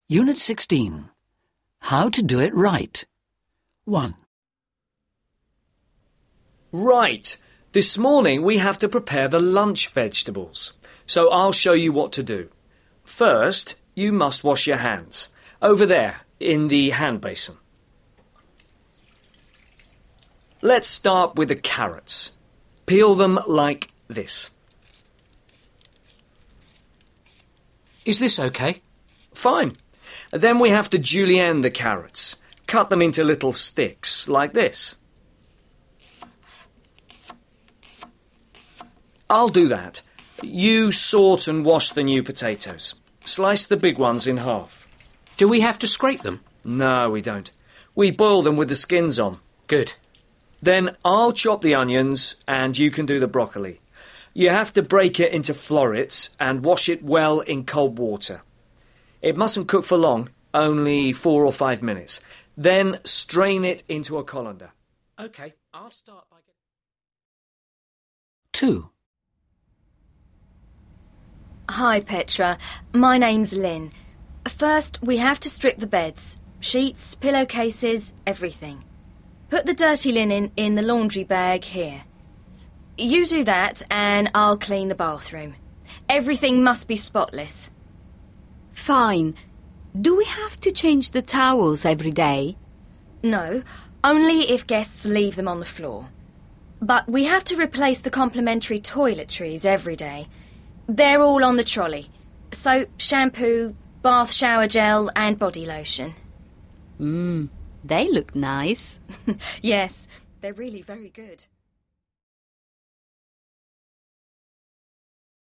Unit 16. How to do it right. 1. Right. This morning we have to prepare the lunch vegetables. So I'll show you what to do. First, you must wash your hands. Over there, in the hand basin. Let's start with the carrots. Peel them like this. Is this okay? Fine. Then we have to julienne the carrots. Cut them into little sticks, like this. I'll do that. You sort and wash the new potatoes. Slice the big ones in half. Do we have to scrape them? No, we don't. We boil them with the skins on. Good. Then I'll chop the onions and you can do the broccoli. You have to break it into florets and wash it well in cold water. It mustn't cook for long, only 4 or 5 minutes. Then strain it into a colander. OK, I'll start by getting... 2. Hi, Petra. My name's Lynn. First, we have to strip the beds. Sheets, pillowcases, everything. Put the dirty linen in the laundry bag here. You do that and I'll clean the bathroom. Everything must be spotless. Fine. Do we have to change the towels every day? No, only if guests leave them on the floor. But we have to replace the complimentary toiletries every day. They're all on the trolley. Soap, shampoo, bath shower gel and body lotion. They look nice. Yes, they're really very good.